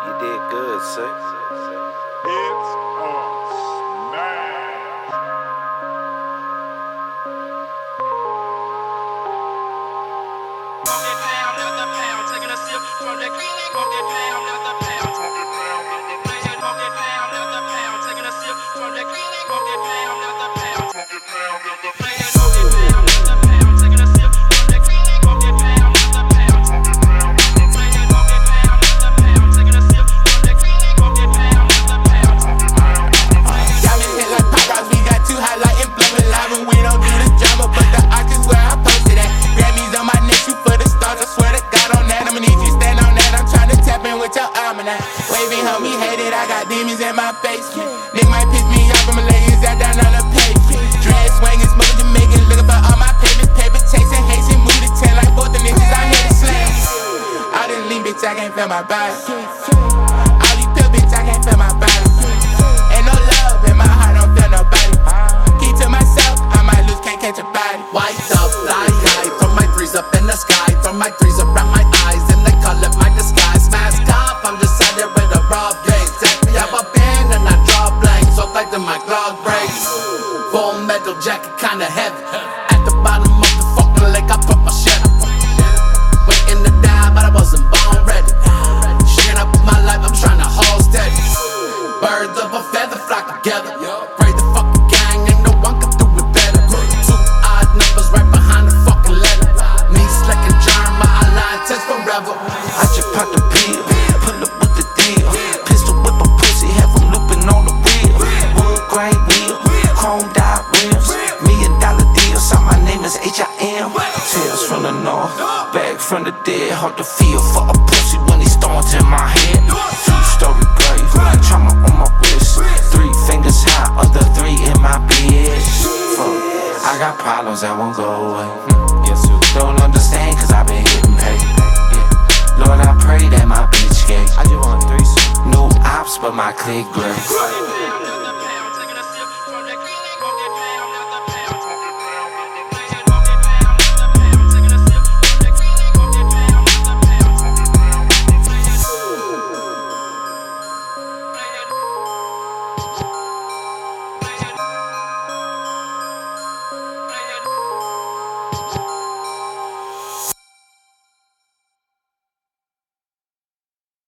You did good, sir. It's a smash. Get pound after pound, taking a sip from that green. Get pound after pound, get pound after pound, taking a sip from that green. Get pound after pound, get pound after pound, taking a sip from that green. Get pound after pound, get pound after pound, taking a sip from that green. Get pound after pound. Diamond hit like pop rocks, we got too hot like inflammable lava. We don't do the drama, but the arch is where I posted at. Grammys on my neck, shoot for the stars. I swear to God on that, I'ma need you stand on that. I'm tryna tap in with your arm and that. Waving, homie, hate it. I got demons in my face. Nick might piss me off, I'ma lay his ass down on the page. Dread swinging, smoking Jamaican, looking for all my papers. Paper chasing, hating, move to 10 like both the niggas out here to slam. All this lean, bitch, I can't feel my body. All these pill, bitch, I can't feel my body. Ain't no love in my heart, don't feel nobody. Keep to myself, I might lose, can't catch a body. White up, fly high, throw my threes up in the sky, throw my threes around my eyes, and they call it my disguise. Mask off, I'm just out there with a raw gaze. Take me up a pen and I draw blanks, so tight that my glove breaks. Full metal jacket, kinda heavy. At the bottom of the fucking lake, I put my shit up. Waiting to die, but I wasn't born ready. Sharing up my life, I'm trying to hold steady. Birds of a feather flock together. Pray the fucking gang, and no one can do it better. Two odd numbers right behind the fucking letter. Me slick and germ, my line test forever. I just popped a pill, pull up with the deal. Pistol whip a pussy, have him looping on the wheel. Wood grain wheel, chrome dot rims. $1 million deal, so my name is H.I.M. Tales from the north, back from the dead. Hard to feel for a pussy when he stones in my head. 2-story grave, trauma on my wrist. 3 fingers high, other 3 in my bed. Fuck, I got problems that won't go away. Yes, you don't understand, cause I've been hitting pay. Lord, I pray that my bitch gay. I just want 3. No ops, but my clique great.